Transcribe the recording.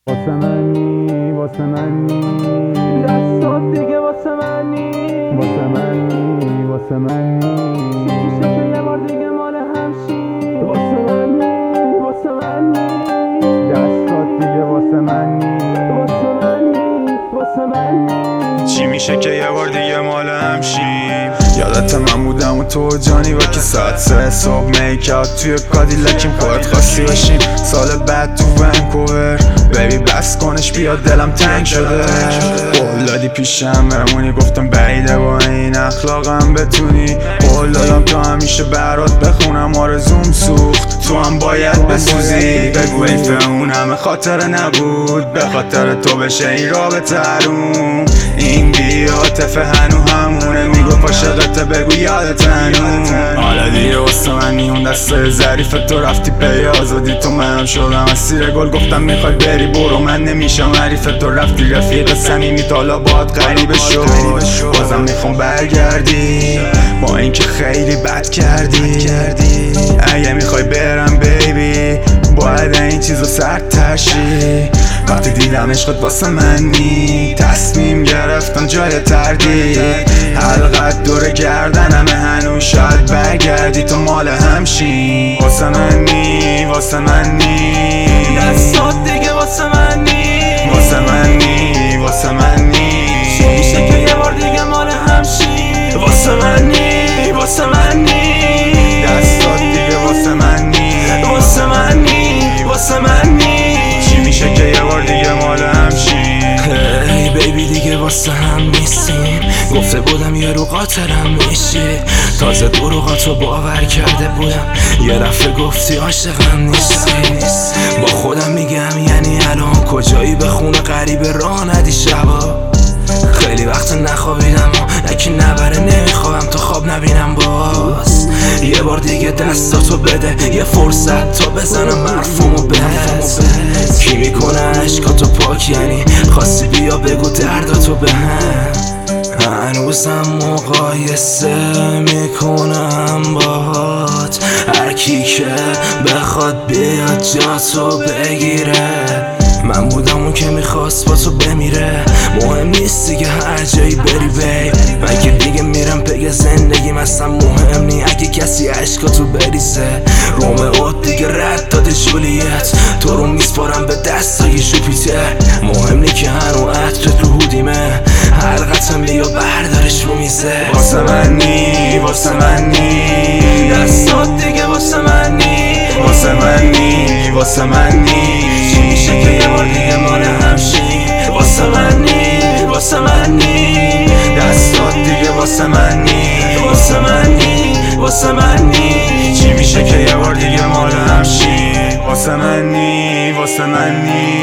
واسه منی واسه منی دستات دیگه واسه منی واسه منی واسه منی میشه که یه بار دیگه مال همشی واسه منی واسه منی دستات دیگه واسه منی واسه منی واسه منی چی میشه که یه بار دیگه مال همشیم؟ یادت من بودم و تو جانی و که ساعت 3 صبح میکات توی کادیلاکیم خودت خواستی باشیم سال بعد تو ونکوور بیبی بس کنش بیاد دلم تنگ شده قول دادی پیشم بمونی گفتم بعیده با این اخلاقم بتونی قول دادم تو همیشه برات بخونم آرزوم سوخت تو هم باید بسوزی بگو ایفه اون همه خاطره نبود به خاطر تو بشه این رابطه حروم این بیاتفه هنو همونه میگو عاشقته بگو یادت هنو حالا دیگه واسه منی اون دسته ظریف تو رفتی پی آزادی تو منم شدم اسیر گل گفتم میخوای بری برو من نمیشم حریف تو رفتی رفیق صمیمی تالا باهات غریبه شد بازم میخوام برگردی با اینکه خیلی بد کردی اگه میخوای برم بیبی باید این چیزو سردتر شی وقتی دیدم عشقت واسه منی تصمیم گرفتم جای تردید حلقت دور گردنمه هنوز شاید برگردی تو مال همشی واسه منی واسه منی دستات دیگه واسه منی واسه منی واسه منی میشه که یه بار دیگه مال همشی واسه منی واسه منی دستات دیگه واسه منی واسه منی واسه منی چی میشه که یه بار دیگه مال همشی؟ ای بیبی دیگه واسه هم نیستیم گفته بودم یه رو قاطرم میشی تازه دروغاتو باور کرده بودم یه دفعه گفتی عاشقم نیستی با خودم میگم یعنی الان کجایی به خونه غریبه راه ندی شبا خیلی وقت نخوابیدم و یکی نبره نمیخوام تو خواب نبینم باز یه بار دیگه دستاتو بده یه فرصت تا بزنم حرفمو بهت کی میکنه عشقاتو پاک یعنی خواستی بیا بگو درداتو بهم هنوزم مقایسه میکنم باهات هر کی که بخواد بیاد جاتو بگیره من بودم اون که میخواست با تو بمیره مهم نیست دیگه هر جایی بری بی مگه دیگه میرم پی زندگیم اصلا مهم نی اگه کسی عشقاتو بریزه رومئو دیگه رد داده جولیت تو رو میسپارم به دستای جوپیتر مهم نی که هنو عطر تو هودیمه حلقتم بیا بردارش رو میزه واسه منی واسه منی دستات دیگه واسه منی واسه منی واسه منی میشه که یه بار دیگه مال همشی واسه منی واسه منی دستات دیگه واسه منی واسه منی واسه منی چی میشه که یه بار دیگه مال همشی واسه منی واسه منی